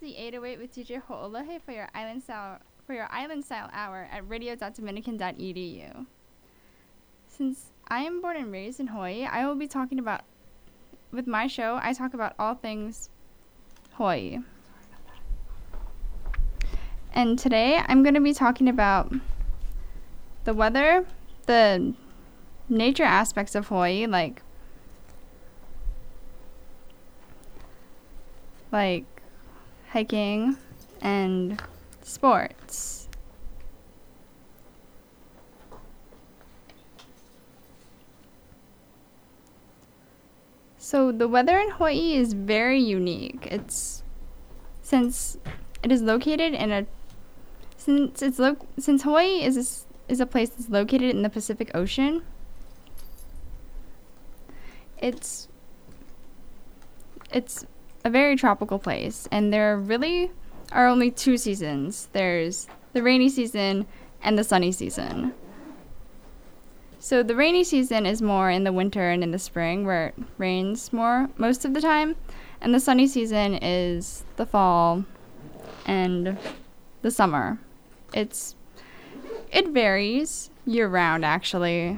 the 808 with DJ Ho'olahe for your island style hour at radio.dominican.edu. Since I am born and raised in Hawaii, I will be talking about with my show, I talk about all things Hawaii. And today I'm going to be talking about the weather, the nature aspects of Hawaii, like hiking and sports. So the weather in Hawaii is very unique. Since Hawaii is a place that's located in the Pacific Ocean. It's a very tropical place, and there really are only two seasons. There's the rainy season and the sunny season. So the rainy season is more in the winter and in the spring, where it rains more most of the time, and the sunny season is the fall and the summer. It varies year-round, actually,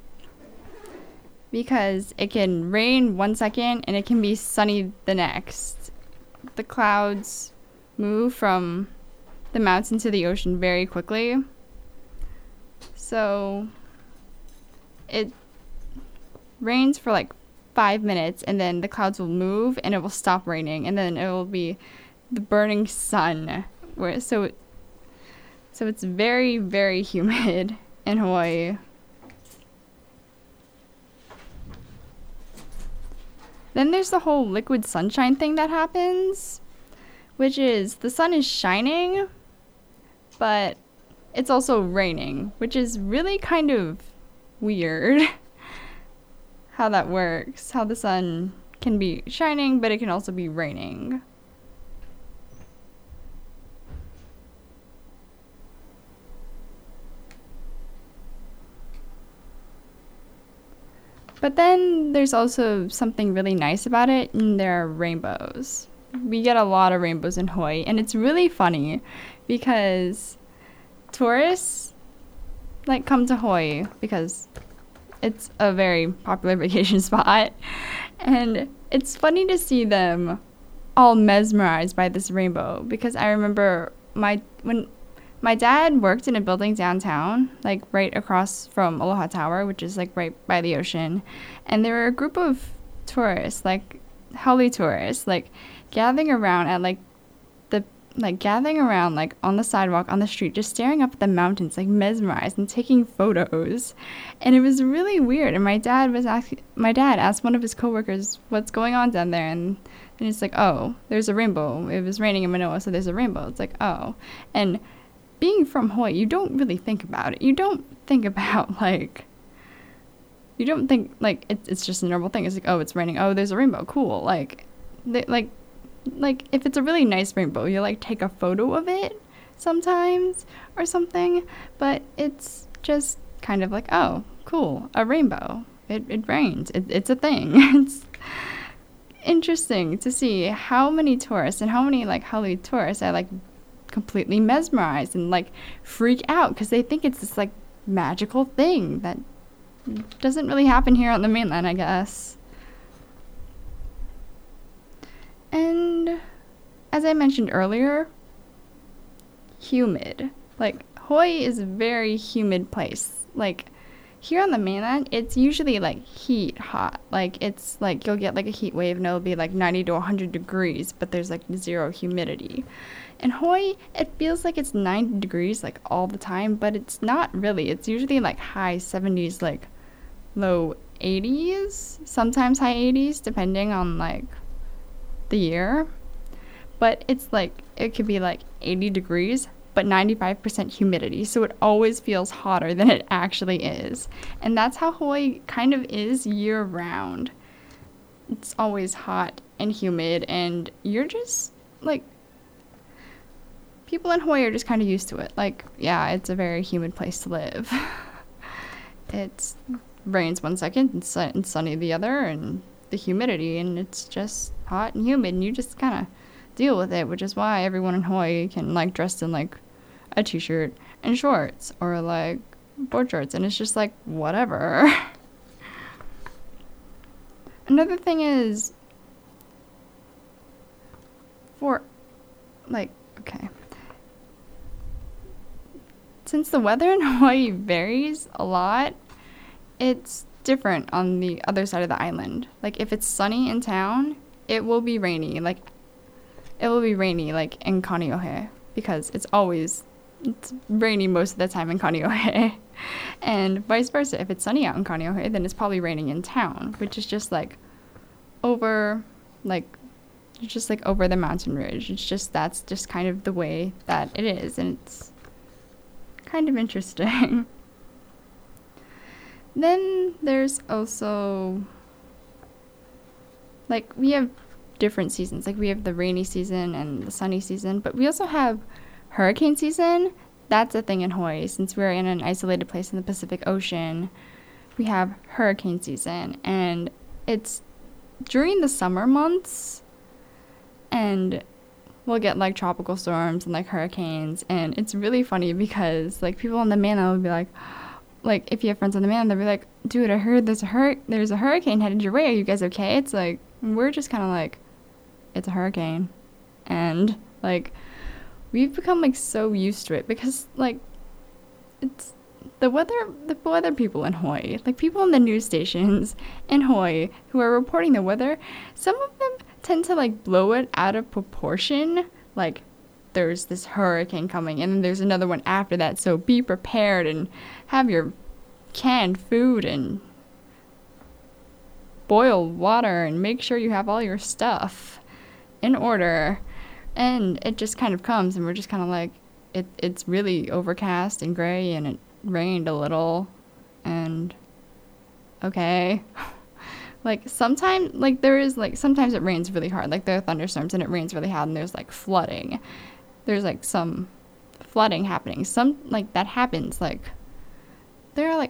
because it can rain one second and it can be sunny the next. The clouds move from the mountain to the ocean very quickly. So it rains for like 5 minutes, and then the clouds will move and it will stop raining, and then it will be the burning sun. So it's very, very humid in Hawaii. Then there's the whole liquid sunshine thing that happens, which is the sun is shining, but it's also raining, which is really kind of weird how that works, how the sun can be shining, but it can also be raining. But then there's also something really nice about it, and there are rainbows. We get a lot of rainbows in Hawaii, and it's really funny because tourists come to Hawaii because it's a very popular vacation spot, and it's funny to see them all mesmerized by this rainbow, because I remember when my dad worked in a building downtown, right across from Aloha Tower, which is right by the ocean. And there were a group of tourists, howly tourists, gathering around at on the sidewalk on the street, just staring up at the mountains, mesmerized and taking photos. And it was really weird. And my dad asked one of his coworkers, "What's going on down there?" And it's "Oh, there's a rainbow. It was raining in Manoa, so there's a rainbow." It's "Oh." And being from Hawaii, you don't really think about it. You don't think about, it's just a normal thing. It's "Oh, it's raining. Oh, there's a rainbow. Cool." If it's a really nice rainbow, you take a photo of it sometimes or something. But it's just kind of "Oh, cool, a rainbow. It rains. It's a thing." It's interesting to see how many tourists and how many, howly tourists are, completely mesmerized and freak out because they think it's this magical thing that doesn't really happen here on the mainland, I guess. And as I mentioned earlier, humid. Hawaii is a very humid place. Here on the mainland, it's usually heat hot. It's you'll get a heat wave and it'll be 90 to 100 degrees, but there's zero humidity. In Hawaii, it feels like it's 90 degrees all the time, but it's not really. It's usually high 70s, low 80s, sometimes high 80s, depending on the year. But it's it could be 80 degrees, but 95% humidity, so it always feels hotter than it actually is. And that's how Hawaii kind of is year round. It's always hot and humid, and you're just people in Hawaii are just kind of used to it. Yeah, it's a very humid place to live. It rains one second and sunny the other, and the humidity, and it's just hot and humid, and you just kind of deal with it, which is why everyone in Hawaii can like dress in like a t-shirt and shorts or like board shorts, and it's just like whatever. Another thing is for like, okay, since the weather in Hawaii varies a lot, it's different on the other side of the island. Like if it's sunny in town, it will be rainy. Like it will be rainy like in Kaneohe, because it's rainy most of the time in Kaneohe. And vice versa. If it's sunny out in Kaneohe, then it's probably raining in town, which is just like over over the mountain ridge. It's just, that's just kind of the way that it is, and it's kind of interesting. Then there's also like we have different seasons. Like we have the rainy season and the sunny season, but we also have hurricane season. That's a thing in Hawaii. Since we're in an isolated place in the Pacific Ocean, we have hurricane season, and it's during the summer months, and we'll get like tropical storms and like hurricanes, and it's really funny because like people on the mainland will be like if you have friends on the mainland, they'll be like, dude, I heard there's a hurricane headed your way. Are you guys okay? It's like, we're just kind of like, it's a hurricane. And like we've become like so used to it, because like it's the weather people in Hawaii, like people on the news stations in Hawaii who are reporting the weather, some of them tend to like blow it out of proportion. Like there's this hurricane coming and then there's another one after that, so be prepared and have your canned food and boil water and make sure you have all your stuff in order. And it just kind of comes, and we're just kind of like, it's really overcast and gray, and it rained a little, and okay. Like sometimes, like there is like, sometimes it rains really hard, like there are thunderstorms and it rains really hard and there's like flooding. There's like some flooding happening. Some like that happens, like there are like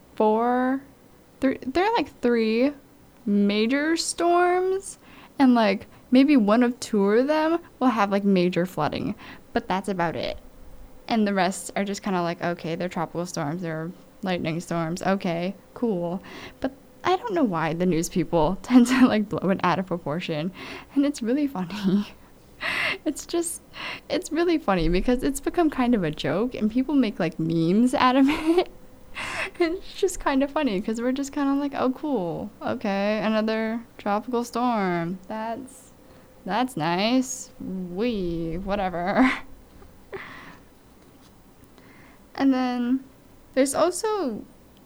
three major storms, and like maybe one of two of them will have like major flooding, but that's about it. And the rest are just kind of like, okay, they're tropical storms, they're lightning storms, okay, cool. But I don't know why the news people tend to like blow it out of proportion, and it's really funny. It's really funny because it's become kind of a joke, and people make like memes out of it. And it's just kind of funny because we're just kind of like, oh cool, okay, another tropical storm, that's nice, whatever. And then there's also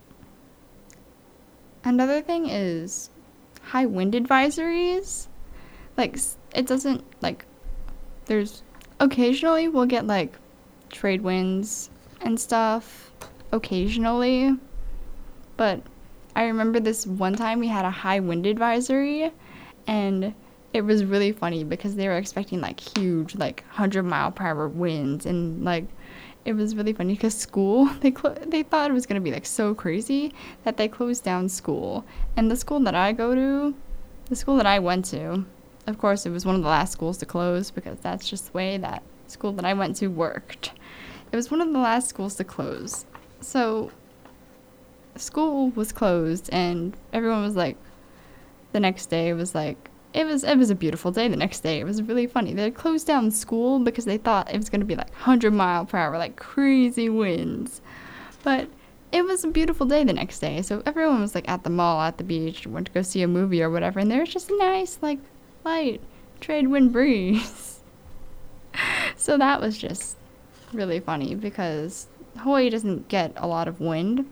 another thing is high wind advisories. Like it doesn't like, there's occasionally we'll get like trade winds and stuff occasionally, but I remember this one time we had a high wind advisory, and it was really funny because they were expecting like huge like 100-mile-per-hour winds, and like it was really funny because school, they thought it was going to be like so crazy that they closed down school. And the school that I went to, of course it was one of the last schools to close because that's just the way that school that I went to worked. It was one of the last schools to close. So school was closed, and everyone was like, the next day it was like, it was a beautiful day the next day. It was really funny. They closed down school because they thought it was going to be like 100-mile-per-hour, like crazy winds. But it was a beautiful day the next day. So everyone was like at the mall, at the beach, went to go see a movie or whatever. And there was just a nice, like, light trade wind breeze. So that was just really funny because Hawaii doesn't get a lot of wind,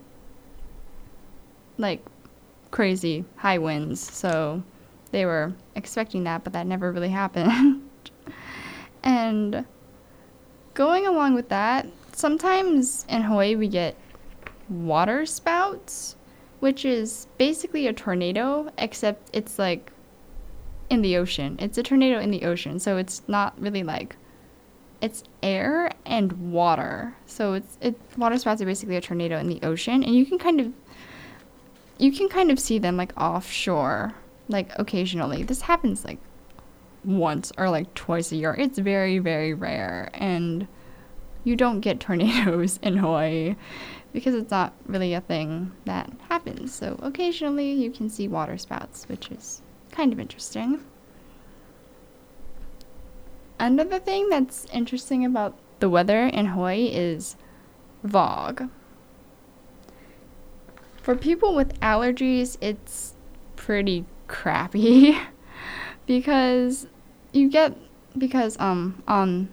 like crazy high winds. So they were expecting that, but that never really happened. And going along with that, sometimes in Hawaii we get water spouts, which is basically a tornado, except it's like in the ocean. It's a tornado in the ocean, so it's not really like, it's air and water. So water spouts are basically a tornado in the ocean, and you can kind of see them like offshore. Like occasionally, this happens like once or like twice a year. It's very, very rare. And you don't get tornadoes in Hawaii because it's not really a thing that happens. So occasionally you can see water spouts, which is kind of interesting. Another thing that's interesting about the weather in Hawaii is fog. For people with allergies, it's pretty crappy because on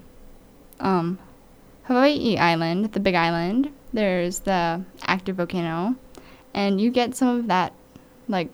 Hawaii Island, the Big Island, there's the active volcano, and you get some of that like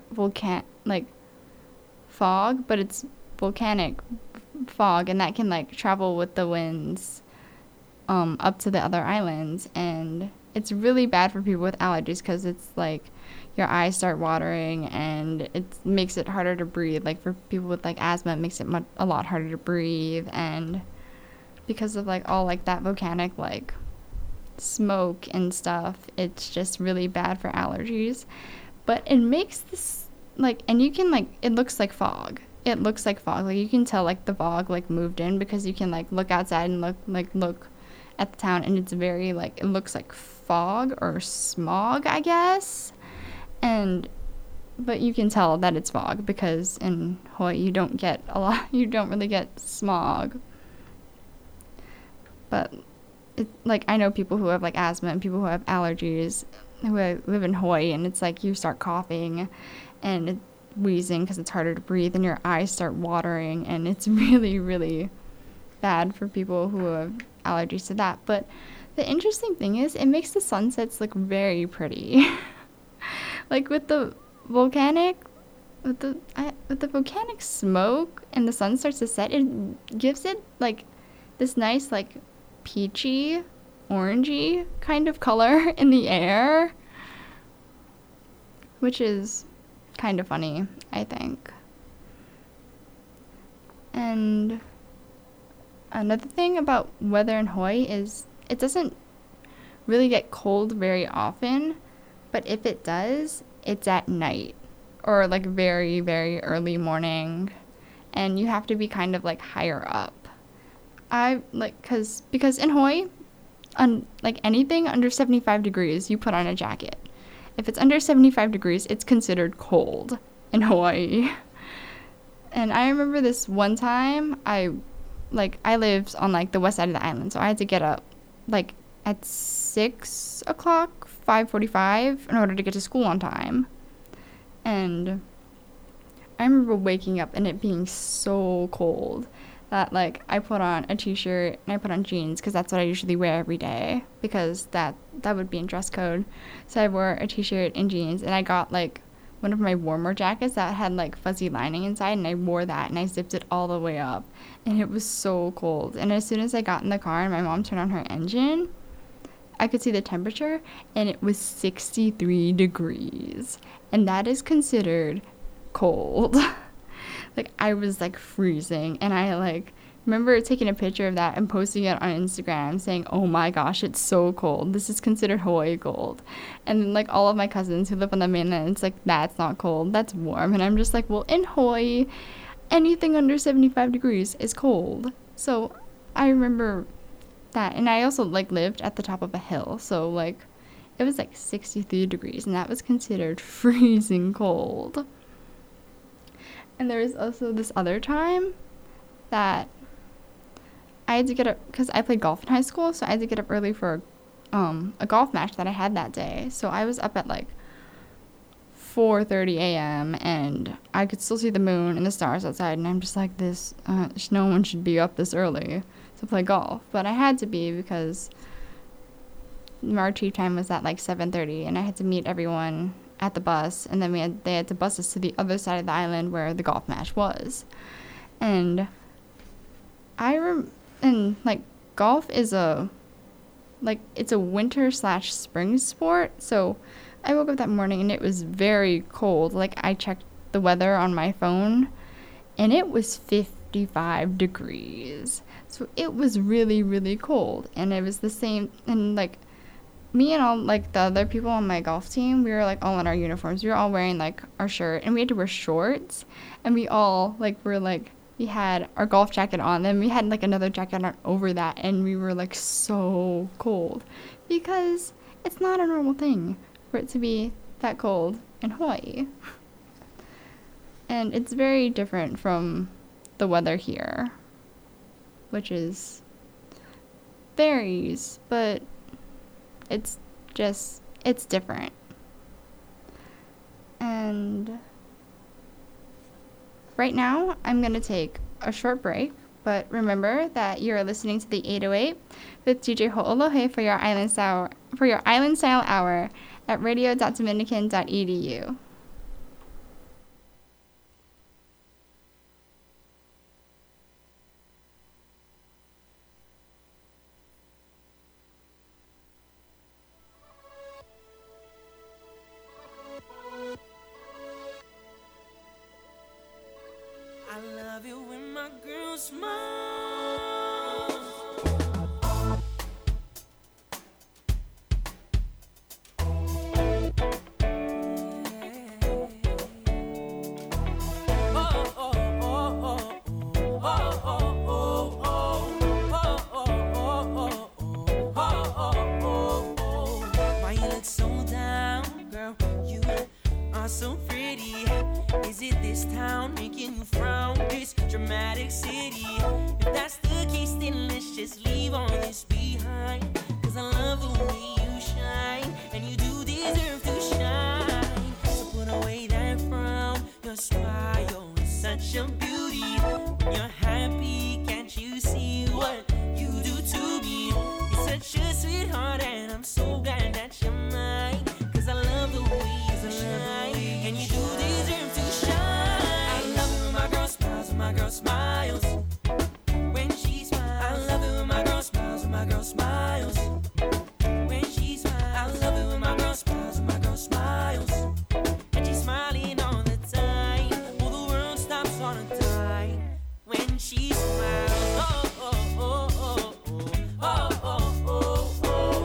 fog, but it's volcanic fog, and that can like travel with the winds up to the other islands, and it's really bad for people with allergies because it's like your eyes start watering and it makes it harder to breathe. Like for people with like asthma, it makes it a lot harder to breathe, and because of like all like that volcanic like smoke and stuff, it's just really bad for allergies. But it makes this like, and you can like, it looks like fog. It looks like fog. Like you can tell like the fog like moved in because you can like look outside and look at the town, and it's very like, it looks like fog or smog, I guess. But you can tell that it's fog because in Hawaii you don't really get smog. But like I know people who have like asthma and people who have allergies who live in Hawaii, and it's like you start coughing and wheezing because it's harder to breathe, and your eyes start watering, and it's really, really bad for people who have allergies to that. But the interesting thing is it makes the sunsets look very pretty. Like with the volcanic smoke and the sun starts to set, it gives it like this nice like peachy, orangey kind of color in the air, which is kind of funny, I think. And another thing about weather in Hawaii is it doesn't really get cold very often, but if it does, it's at night or like very, very early morning, and you have to be kind of like higher up. I like because in Hawaii, like anything under 75 degrees, you put on a jacket. If it's under 75 degrees, it's considered cold in Hawaii. And I remember this one time, I lived on like the west side of the island, so I had to get up like at 6 o'clock, 5:45 in order to get to school on time. And I remember waking up and it being so cold that like I put on a t-shirt and I put on jeans because that's what I usually wear every day, because that would be in dress code. So I wore a t-shirt and jeans, and I got like one of my warmer jackets that had like fuzzy lining inside, and I wore that and I zipped it all the way up, and it was so cold. And as soon as I got in the car and my mom turned on her engine, I could see the temperature, and it was 63 degrees, and that is considered cold. Like I was like freezing, and I like remember taking a picture of that and posting it on Instagram saying, oh my gosh, it's so cold, this is considered Hawaii cold. And then like all of my cousins who live on the mainland, it's like, that's not cold, that's warm. And I'm just like, well, in Hawaii anything under 75 degrees is cold. So I remember that. And I also like lived at the top of a hill, so like it was like 63 degrees, and that was considered freezing cold. And there was also this other time that I had to get up, because I played golf in high school, so I had to get up early for a golf match that I had that day. So I was up at like 4:30 a.m. and I could still see the moon and the stars outside, and I'm just like, no one should be up this early to play golf. But I had to be because our tea time was at like 7:30, and I had to meet everyone at the bus, and then they had to bus us to the other side of the island where the golf match was. And and like golf is it's a winter / spring sport. So I woke up that morning and it was very cold. Like I checked the weather on my phone and it was 55 degrees. So it was really, really cold. And it was the same, and like me and all like the other people on my golf team, we were like all in our uniforms. We were all wearing like our shirt, and we had to wear shorts, and we all like were like we had our golf jacket on, then we had like another jacket on over that, and we were like so cold because it's not a normal thing for it to be that cold in Hawaii. And it's very different from the weather here, which is varies, but it's different. And right now, I'm going to take a short break, but remember that you're listening to the 808 with DJ Ho'olohe for your Island Style Hour at radio.dominican.edu. I love it when my girl smiles. Why you look so down, girl? You are so pretty. Is it this town making you frown? This dramatic city. If that's the case, then let's just leave all this behind. Cause I love the way you shine, and you do deserve to shine. So put away that frown, your smile is such a beauty. When you're happy, can't you see what you do to me? You're such a sweetheart, and I'm so glad that you're mine. Cause I love the way you shine, and you do deserve to shine. I love it when my girl smiles, when my girl smiles. When she smiles, I love it when my girl smiles, when my girl smiles. When she smiles, I love it when my girl smiles, when my girl smiles. And she's smiling all the time. Well, the world stops on a dime when she smiles. Oh, oh, oh, oh, oh, oh, oh, oh,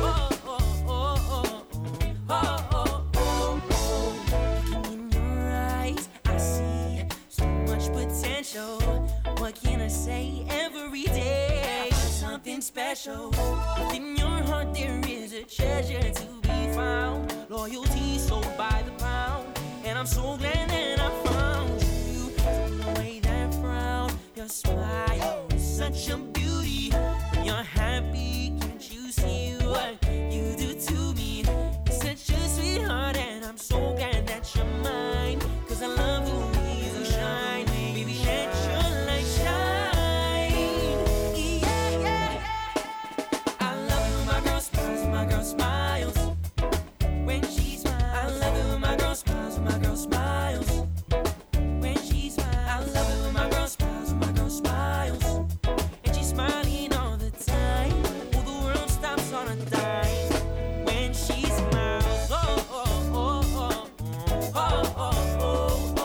potential. What can I say? Every day I find something special. Within your heart there is a treasure to be found. Loyalty sold by the pound, and I'm so glad that I found you. Take away that frown, your smile is such a beauty. When you're happy, can't you see what you do to me? You're such a sweetheart, and I'm so glad that you're mine. Cause I love the way you shine. Baby, let your light shine. Yeah, yeah. I love it when my girl smiles, when my girl smiles. When she smiles, I love it when my girl smiles, when my girl smiles. When she smiles, I love it when my girl smiles, when my girl smiles. And she's smiling all the time. Well, the world stops on a dime when she smiles. Oh, oh, oh, oh, oh, oh, oh,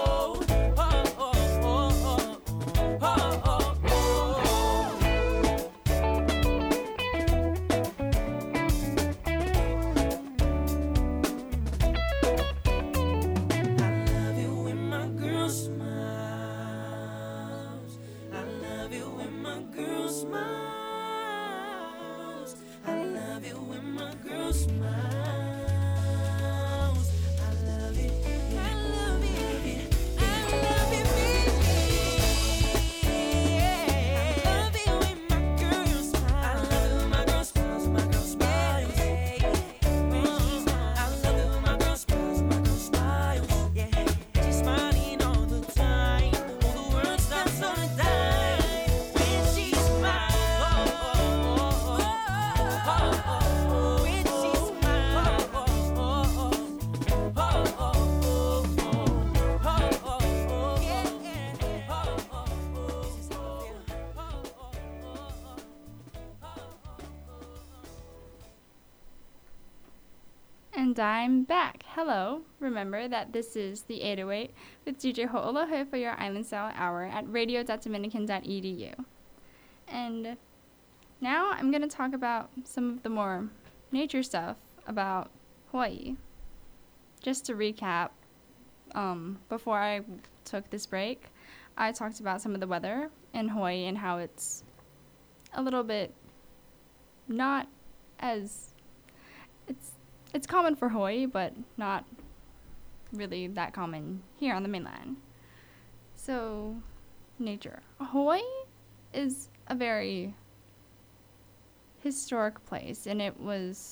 And I'm back. Hello. Remember that this is the 808 with DJ Ho'olohe for your Island Style Hour at radio.dominican.edu. And now I'm going to talk about some of the more nature stuff about Hawaii. Just to recap, before I took this break, I talked about some of the weather in Hawaii and how it's a little bit not as it's common for Hawaii, but not really that common here on the mainland. So, nature. Hawaii is a very historic place, and it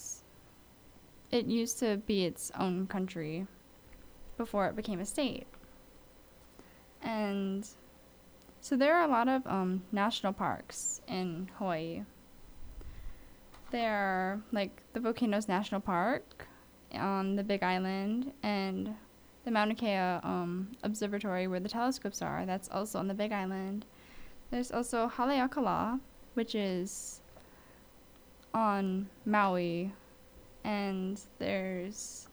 used to be its own country before it became a state. And so there are a lot of national parks in Hawaii. There are like the Volcanoes National Park on the Big Island, and the Mauna Kea Observatory where the telescopes are. That's also on the Big Island. There's also Haleakala, which is on Maui, and there's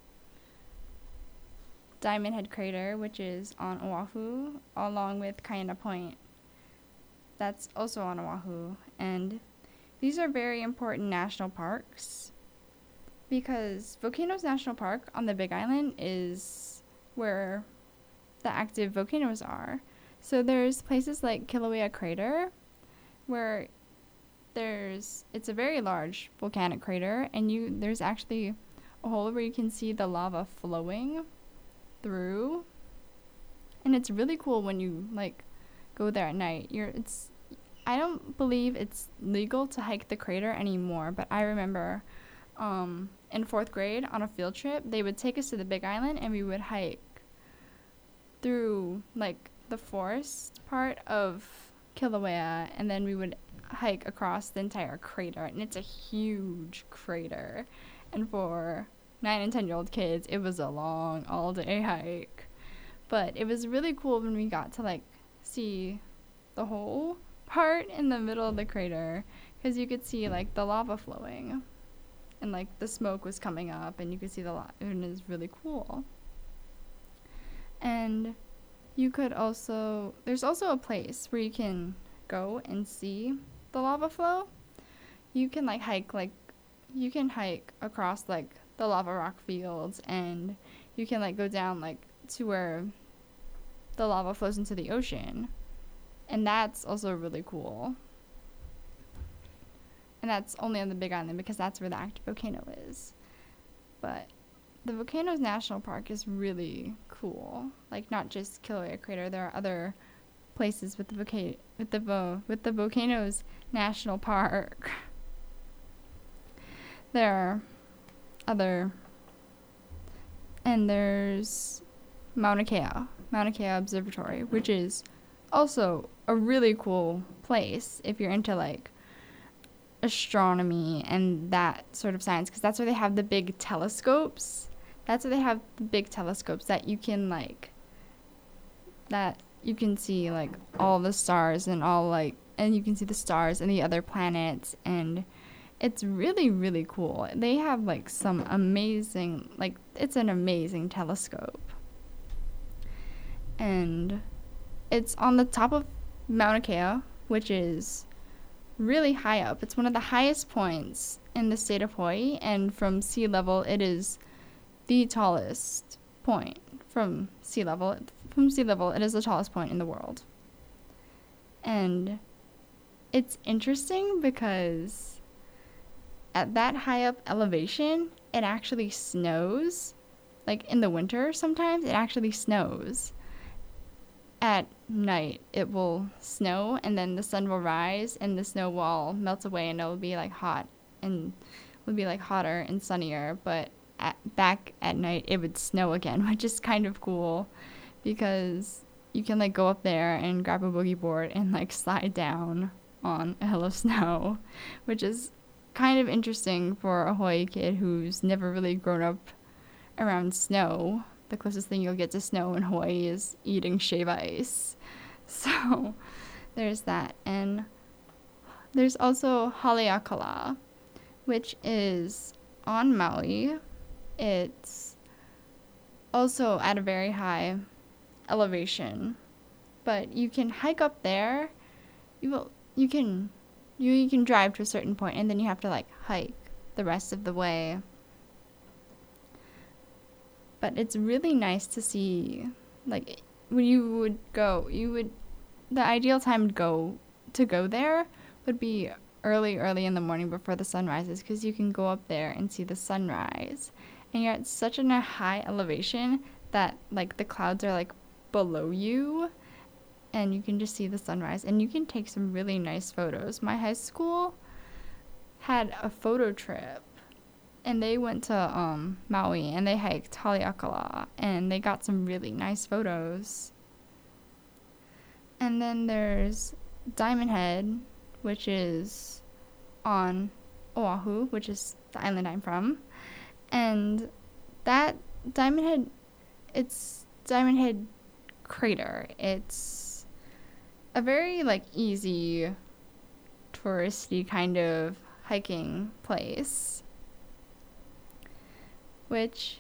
Diamond Head Crater, which is on Oahu, along with Kaena Point. That's also on Oahu, and these are very important national parks because Volcanoes National Park on the Big Island is where the active volcanoes are. So there's places like Kilauea Crater where it's a very large volcanic crater, and there's actually a hole where you can see the lava flowing through, and it's really cool when you like go there at night. I don't believe it's legal to hike the crater anymore, but I remember in 4th grade on a field trip, they would take us to the Big Island and we would hike through like the forest part of Kilauea, and then we would hike across the entire crater, and it's a huge crater, and for 9 and 10-year-old kids it was a long all-day hike, but it was really cool when we got to like see the whole part in the middle of the crater, because you could see like the lava flowing and like the smoke was coming up and you could see the lava, and it was really cool. And there's also a place where you can go and see the lava flow. You can hike across like the lava rock fields, and you can like go down like to where the lava flows into the ocean, and that's also really cool. And that's only on the Big Island because that's where the active volcano is. But the Volcanoes National Park is really cool. Like, not just Kilauea Crater. There are other places with the Volcanoes National Park. There's Mauna Kea Observatory, which is also a really cool place if you're into like astronomy and that sort of science, because that's where they have the big telescopes. That you can see like all the stars and and you can see the stars and the other planets, and it's really, really cool. They have like some amazing, it's an amazing telescope. And it's on the top of Mauna Kea, which is really high up. It's one of the highest points in the state of Hawaii, and from sea level, it is the tallest point from sea level. From sea level, it is the tallest point in the world. And it's interesting because at that high up elevation, it actually snows. Like in the winter, sometimes it actually snows. At night, it will snow, and then the sun will rise, and the snow will all melt away, and it will be like hot, and will be like hotter and sunnier. But back at night, it would snow again, which is kind of cool, because you can like go up there and grab a boogie board and like slide down on a hill of snow, which is kind of interesting for a Hawaii kid who's never really grown up around snow. The closest thing you'll get to snow in Hawaii is eating shave ice. So there's that. And there's also Haleakala, which is on Maui. It's also at a very high elevation, but you can hike up there. You can drive to a certain point, and then you have to like hike the rest of the way. But it's really nice to see, like, when you would the ideal time to go there would be early in the morning before the sun rises, because you can go up there and see the sunrise. And you're at such a high elevation that like the clouds are like below you, and you can just see the sunrise, and you can take some really nice photos. My high school had a photo trip, and they went to Maui, and they hiked Haleakala, and they got some really nice photos. And then there's Diamond Head, which is on Oahu, which is the island I'm from. And that Diamond Head, it's Diamond Head Crater. It's a very like easy touristy kind of hiking place, which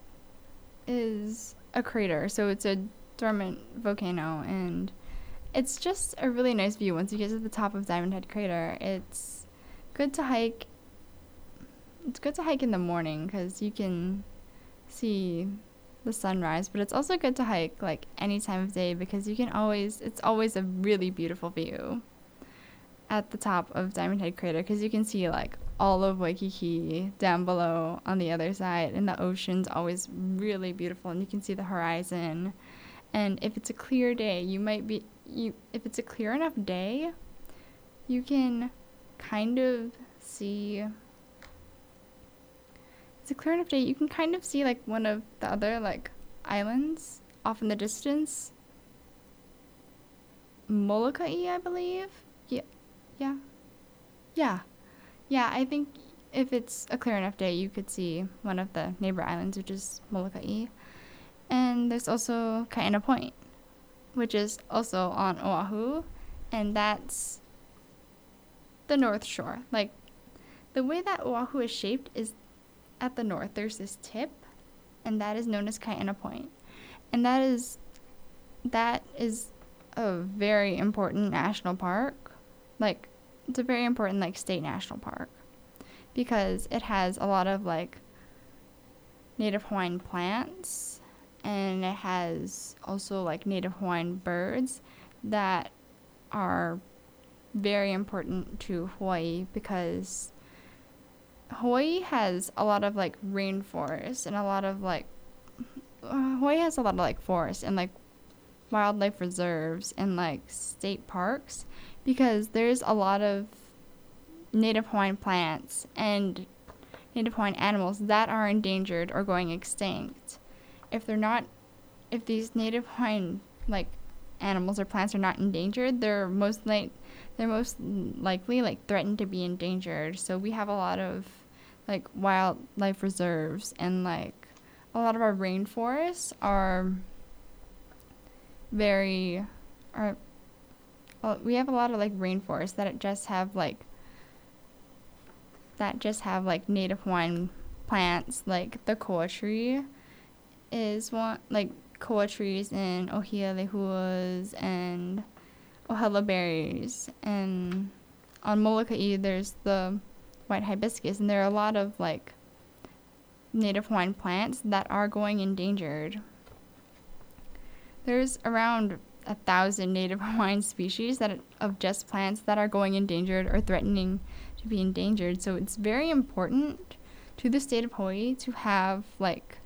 is a crater. So it's a dormant volcano, and it's just a really nice view once you get to the top of Diamond Head Crater. It's good to hike. It's good to hike in the morning because you can see the sunrise, but it's also good to hike like any time of day because it's always a really beautiful view at the top of Diamond Head Crater, because you can see like all of Waikiki down below on the other side, and the ocean's always really beautiful, and you can see the horizon. And if it's a clear day, if it's a clear enough day, you can kind of see. It's a clear enough day, you can kind of see like one of the other like islands off in the distance. Molokai, I believe. Yeah, I think if it's a clear enough day, you could see one of the neighbor islands, which is Molokai. And there's also Kaena Point, which is also on Oahu, and that's the North Shore. Like, the way that Oahu is shaped is at the north, there's this tip, and that is known as Kaena Point. And that is a very important national park. Like, it's a very important like state national park because it has a lot of like native Hawaiian plants, and it has also like native Hawaiian birds that are very important to Hawaii, because Hawaii has a lot of like rainforest and a lot of like Hawaii has a lot of like forests and like wildlife reserves and like state parks, because there's a lot of native Hawaiian plants and native Hawaiian animals that are endangered or going extinct. If these native Hawaiian like animals or plants are not endangered, they're most likely like threatened to be endangered. So we have a lot of like wildlife reserves, and like a lot of our rainforests we have a lot of like rainforests that just have like native Hawaiian plants. Like the koa tree is one, like koa trees and ohia lehuas and ohela berries, and on Molokai there's the white hibiscus, and there are a lot of like native Hawaiian plants that are going endangered. There's around 1,000 native Hawaiian species of just plants that are going endangered or threatening to be endangered. So it's very important to the state of Hawaii to have like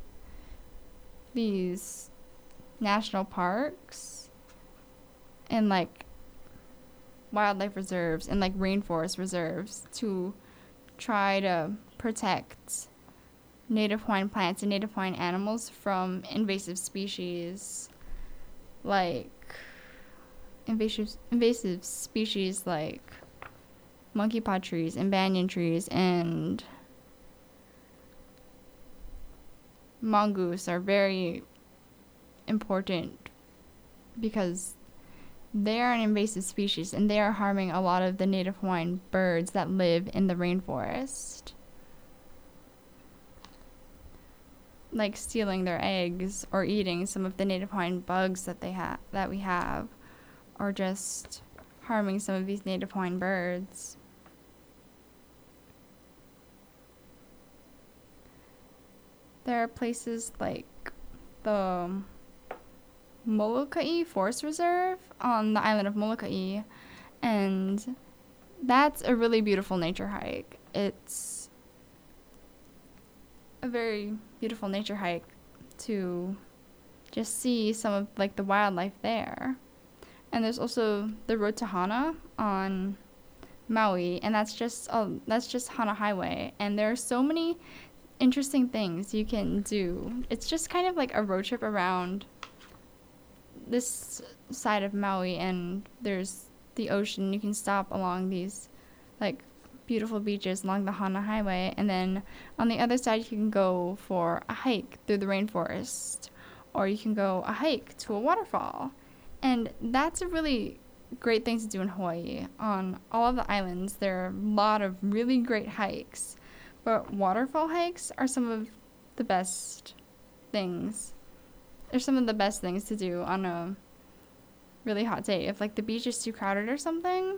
these national parks and like wildlife reserves and like rainforest reserves to try to protect native Hawaiian plants and native Hawaiian animals from invasive species like monkey pod trees and banyan trees and mongoose are very important because they are an invasive species and they are harming a lot of the native Hawaiian birds that live in the rainforest, like stealing their eggs or eating some of the native Hawaiian bugs that we have, or just harming some of these native Hawaiian birds. There are places like the Molokai Forest Reserve on the island of Molokai, and that's a really beautiful nature hike. It's a very beautiful nature hike to just see some of like the wildlife there. And there's also the Road to Hana on Maui, and that's just Hana Highway, and there are so many interesting things you can do. It's just kind of like a road trip around this side of Maui, and there's the ocean. You can stop along these like beautiful beaches along the Hana Highway, and then on the other side you can go for a hike through the rainforest, or you can go a hike to a waterfall. And that's a really great thing to do in Hawaii. On all of the islands, there are a lot of really great hikes, but waterfall hikes are some of the best things. They're some of the best things to do on a really hot day. If like the beach is too crowded or something,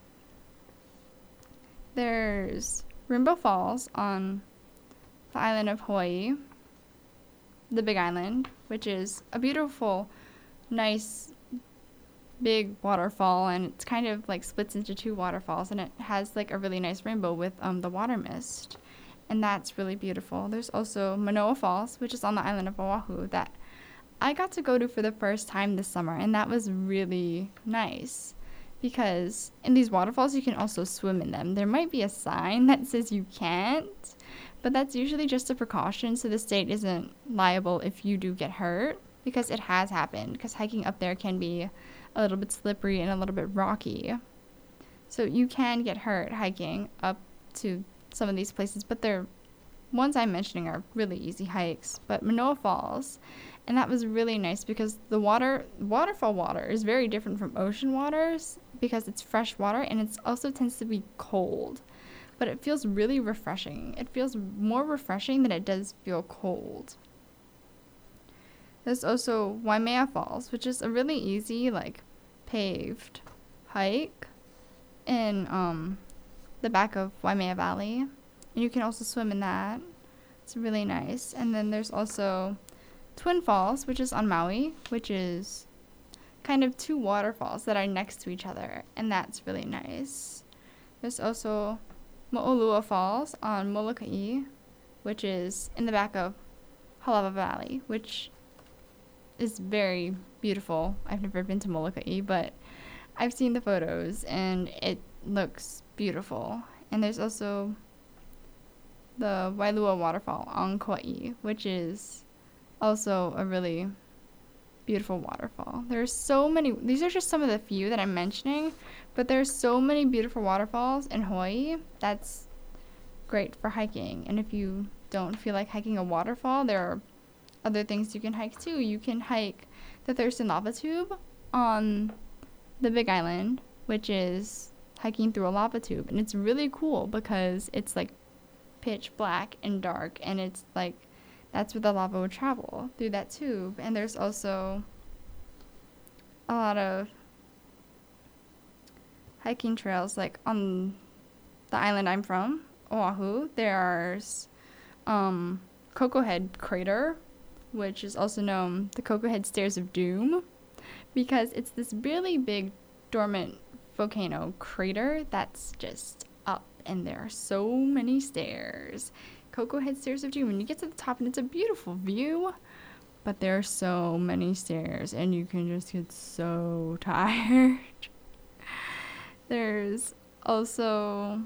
there's Rainbow Falls on the island of Hawaii, the Big Island, which is a beautiful, nice, big waterfall, and it's kind of like splits into two waterfalls, and it has like a really nice rainbow with the water mist, and that's really beautiful. There's also Manoa Falls, which is on the island of Oahu, that I got to go to for the first time this summer, and that was really nice because in these waterfalls you can also swim in them. There might be a sign that says you can't, but that's usually just a precaution so the state isn't liable if you do get hurt, because it has happened, because hiking up there can be a little bit slippery and a little bit rocky. So you can get hurt hiking up to some of these places, but they're ones I'm mentioning are really easy hikes. But Manoa Falls, and that was really nice because the waterfall water is very different from ocean waters because it's fresh water, and it also tends to be cold. But it feels really refreshing. It feels more refreshing than it does feel cold. There's also Waimea Falls, which is a really easy, like, paved hike in the back of Waimea Valley. And you can also swim in that. It's really nice. And then there's also Twin Falls, which is on Maui, which is kind of two waterfalls that are next to each other. And that's really nice. There's also Mo'olua Falls on Molokai, which is in the back of Halawa Valley, which is very beautiful. I've never been to Molokai, but I've seen the photos and it looks beautiful. And there's also the Wailua Waterfall on Kauai, which is also a really beautiful waterfall. There's so many. These are just some of the few that I'm mentioning, but there's so many beautiful waterfalls in Hawaii. That's great for hiking. And if you don't feel like hiking a waterfall, there are other things you can hike too. You can hike the Thurston Lava Tube on the Big Island, which is hiking through a lava tube, and it's really cool because it's like pitch black and dark, and it's like that's where the lava would travel, through that tube. And there's also a lot of hiking trails, like on the island I'm from, Oahu. There's Koko Head Crater, which is also known the Koko Head Stairs of Doom, because it's this really big dormant volcano crater that's just up, and there are so many stairs. Koko Head Stairs of Doom, and you get to the top and it's a beautiful view, but there are so many stairs and you can just get so tired. There's also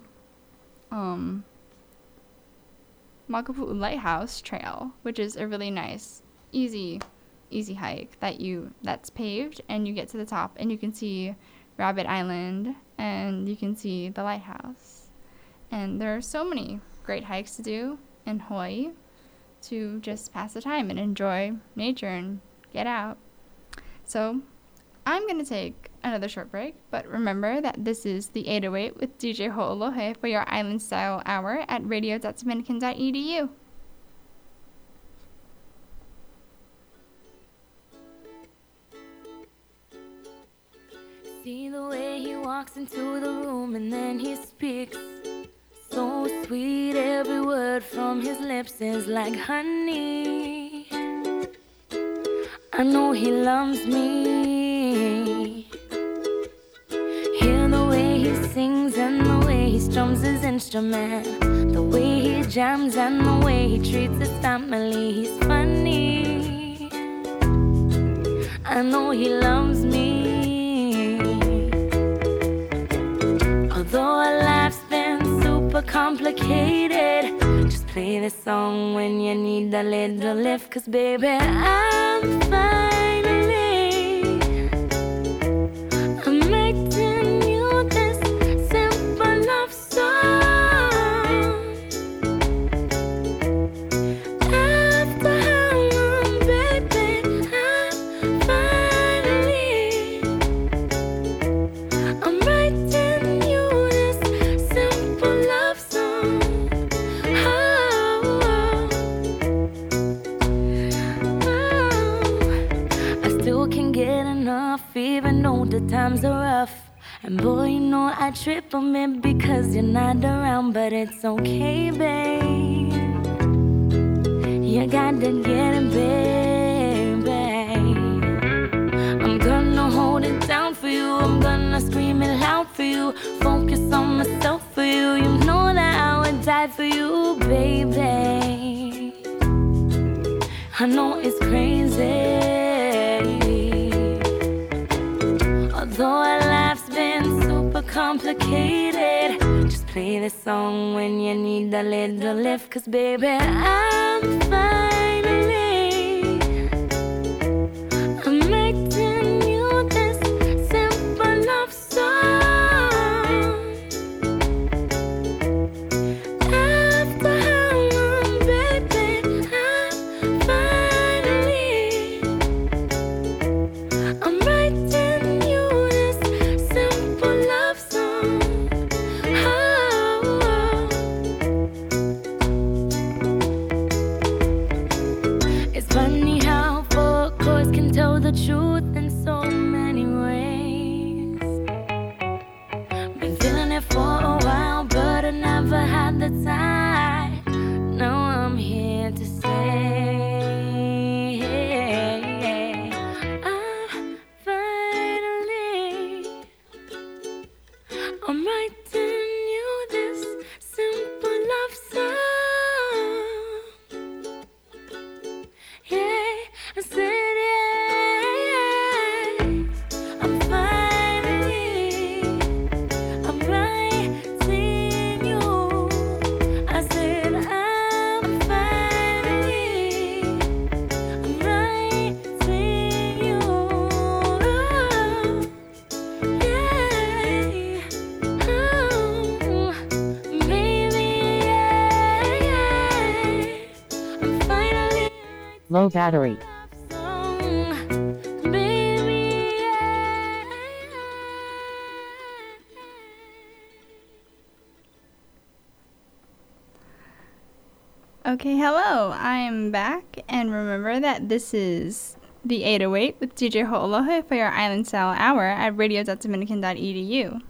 Makapu'u Lighthouse Trail, which is a really nice, easy hike that's paved, and you get to the top and you can see Rabbit Island and you can see the lighthouse. And there are so many great hikes to do in Hawaii to just pass the time and enjoy nature and get out. So I'm going to take another short break, but remember that this is the 808 with DJ Ho'olohe for your Island Style Hour at radio.dominican.edu. See the way he walks into the room and then he speaks. So sweet, every word from his lips is like honey. I know he loves me. Hear the way he sings and the way he strums his instrument, the way he jams and the way he treats his family. He's funny. I know he loves me. Although our life's been super complicated, just play this song when you need a little lift. 'Cause baby, I'm I'm making you this simple love song. After how long, baby, I'm writing you this simple love song. I still can't get enough, even though the times are rough. And boy, you know I trip on it because you're not around. But it's okay, babe. You gotta get it, baby. I'm gonna hold it down for you. I'm gonna scream it loud for you. Focus on myself for you. You know that I would die for you, baby. I know it's crazy. Although our life's been super complicated, just play this song when you need a little lift. 'Cause baby, I'm making you this simple love song. After how long, baby, I'm writing you this simple love song. It's funny how four chords can tell the truth in so many ways. Been feeling it for a while, but I never had the time. Now I'm here to say I'm writing you this simple love song. Yeah, I said yeah. I'm writing you. I said I'm writing you. Low battery. Okay, hello, I'm back, and remember that this is the 808 with DJ Ho'olohe for your Island Style Hour at radio.dominican.edu.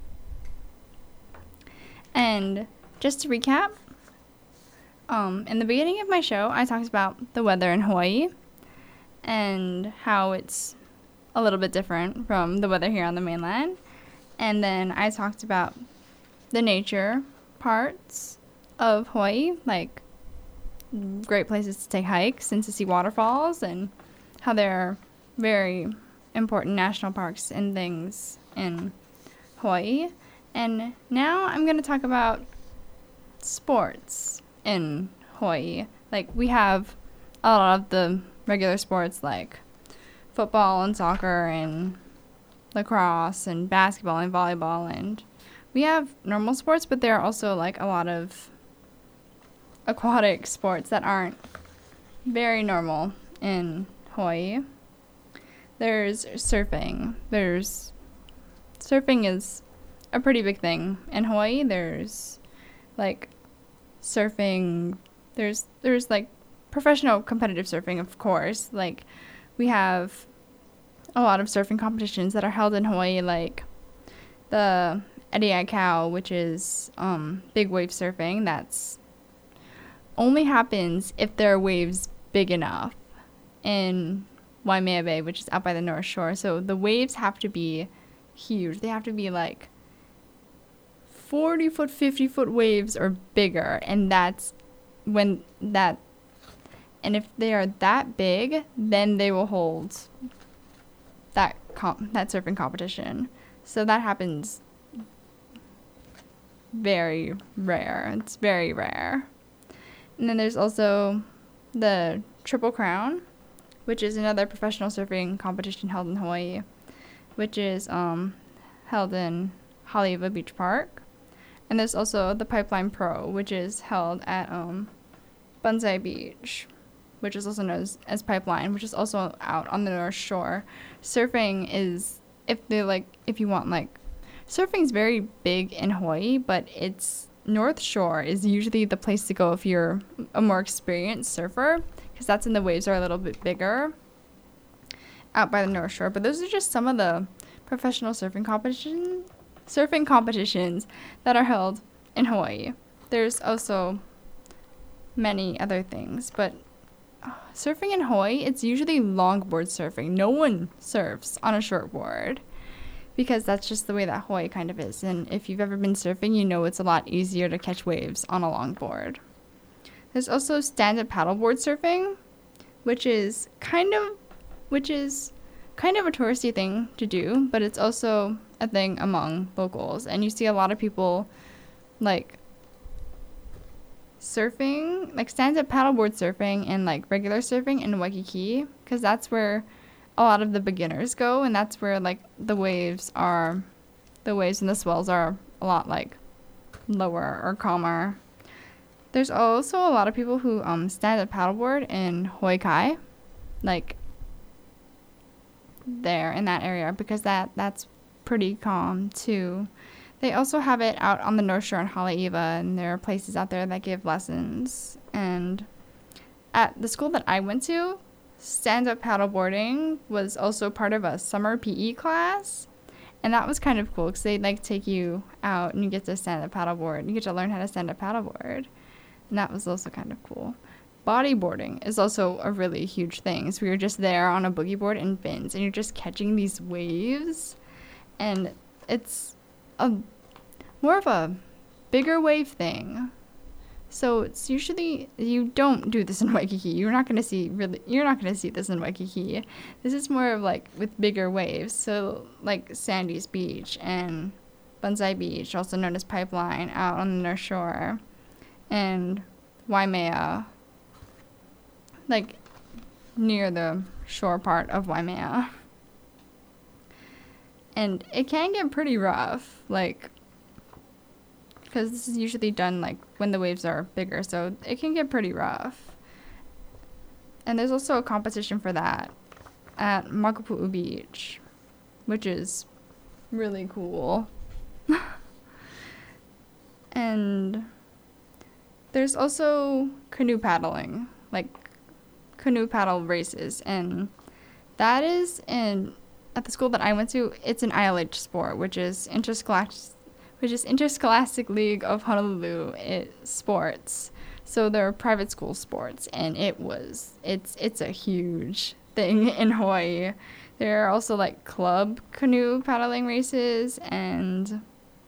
And just to recap, in the beginning of my show, I talked about the weather in Hawaii and how it's a little bit different from the weather here on the mainland. And then I talked about the nature parts of Hawaii, like great places to take hikes and to see waterfalls, and how there are very important national parks and things in Hawaii. And now I'm going to talk about sports in Hawaii. Like, we have a lot of the regular sports like football and soccer and lacrosse and basketball and volleyball, and we have normal sports, but there are also like a lot of aquatic sports that aren't very normal in Hawaii. There's surfing. Surfing is a pretty big thing in Hawaii. There's like surfing. There's like professional competitive surfing, of course. Like, we have a lot of surfing competitions that are held in Hawaii, like the Ediaikau, which is big wave surfing. That's only happens if there are waves big enough in Waimea Bay, which is out by the North Shore. So the waves have to be huge. They have to be like 40-foot, 50-foot waves or bigger. And that's when that, and if they are that big, then they will hold that surfing competition. So that happens very rare. It's very rare. And then there's also the Triple Crown, which is another professional surfing competition held in Hawaii, which is held in Haleiwa Beach Park. And there's also the Pipeline Pro, which is held at Banzai Beach, which is also known as Pipeline, which is also out on the North Shore. Surfing is, if you want, like, surfing's very big in Hawaii, but it's North Shore is usually the place to go if you're a more experienced surfer, because that's when the waves are a little bit bigger out by the North Shore. But those are just some of the professional surfing competitions that are held in Hawaii. There's also many other things, but surfing in Hawaii, it's usually longboard surfing. No one surfs on a shortboard, because that's just the way that Hawaii kind of is. And if you've ever been surfing, you know it's a lot easier to catch waves on a longboard. There's also stand-up paddleboard surfing, which is kind of a touristy thing to do, but it's also a thing among locals. And you see a lot of people like surfing, like stand-up paddleboard surfing and like regular surfing in Waikiki, because that's where a lot of the beginners go, and that's where like the waves and the swells are a lot like lower or calmer. There's also a lot of people who stand up paddleboard in Hawaii Kai, like there in that area, because that's pretty calm too. They also have it out on the North Shore in Haleiwa, and there are places out there that give lessons. And at the school that I went to, stand-up paddleboarding was also part of a summer PE class, and that was kind of cool because they'd like take you out and you get to stand-up paddleboard. You get to learn how to stand-up paddleboard, and that was also kind of cool. Bodyboarding is also a really huge thing. So we were just there on a boogie board and fins, and you're just catching these waves, and it's more of a bigger wave thing. So it's usually, you don't do this in Waikiki. You're not gonna see this in Waikiki. This is more of like with bigger waves. So like Sandy's Beach and Banzai Beach, also known as Pipeline, out on the North Shore, and Waimea, like near the shore part of Waimea. And it can get pretty rough, like, because this is usually done like when the waves are bigger, so it can get pretty rough. And there's also a competition for that at Makapu'u Beach, which is really cool. And there's also canoe paddling, like canoe paddle races, and that is at the school that I went to, it's an ILH sport, which is Interscholastic League of Honolulu sports. So they're private school sports, and it's a huge thing in Hawaii. There are also like club canoe paddling races, and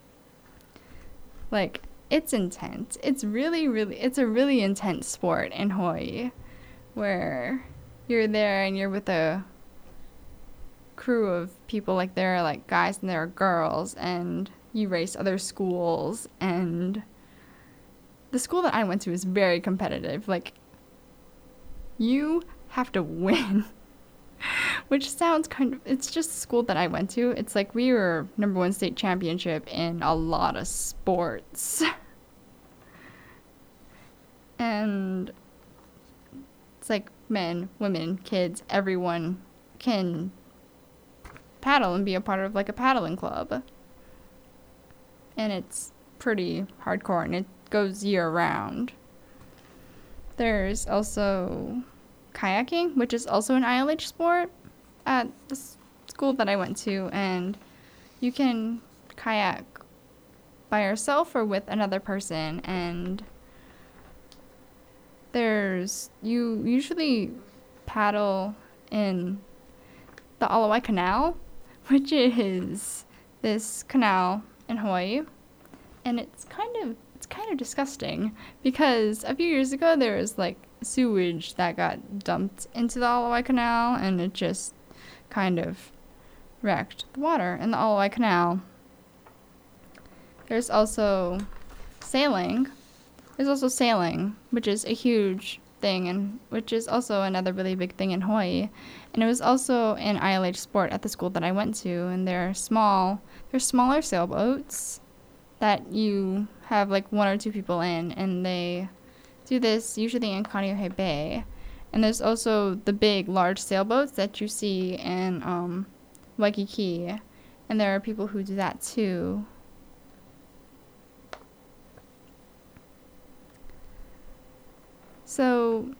like it's intense. It's a really intense sport in Hawaii, where you're there and you're with a crew of people, like there are like guys and there are girls, and you race other schools. And the school that I went to is very competitive. Like, you have to win. Which sounds kind of, it's just the school that I went to. It's like we were #1 state championship in a lot of sports. And it's like men, women, kids, everyone can paddle and be a part of like a paddling club. And it's pretty hardcore, and it goes year round. There's also kayaking, which is also an ILH sport at the school that I went to, and you can kayak by yourself or with another person, and you usually paddle in the Alawai Canal, which is this canal in Hawaii, and it's kind of disgusting because a few years ago there was like sewage that got dumped into the Alawai Canal, and it just kind of wrecked the water in the Alawai Canal. There's also sailing. Which is a huge thing, and which is also another really big thing in Hawaii. And it was also an ILH sport at the school that I went to, and they're smaller sailboats that you have like one or two people in, and they do this usually in Kaneohe Bay. And there's also the big, large sailboats that you see in Waikiki, and there are people who do that too. So,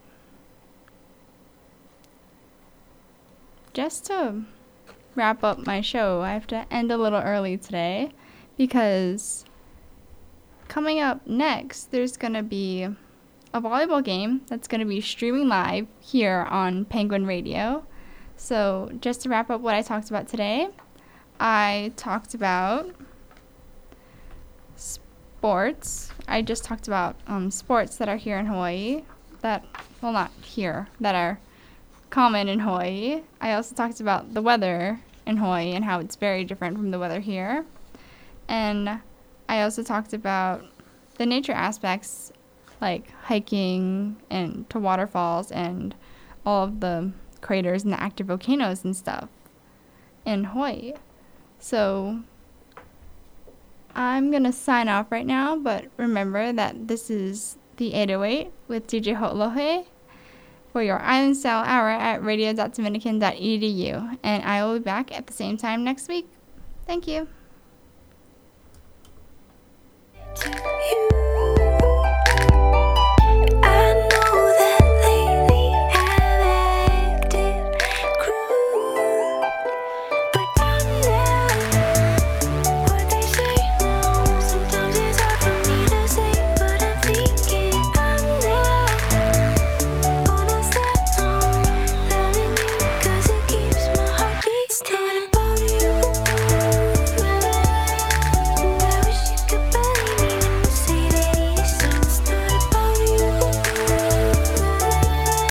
just to wrap up my show, I have to end a little early today because coming up next, there's going to be a volleyball game that's going to be streaming live here on Penguin Radio. So, just to wrap up what I talked about today, I talked about sports. I just talked about sports that are here in Hawaii. That are common in Hawaii. I also talked about the weather in Hawaii and how it's very different from the weather here. And I also talked about the nature aspects, like hiking and to waterfalls and all of the craters and the active volcanoes and stuff in Hawaii. So I'm going to sign off right now, but remember that this is the 808 with DJ Ho'olohe for your Island Style Hour at radio.dominican.edu. And I will be back at the same time next week. Thank you.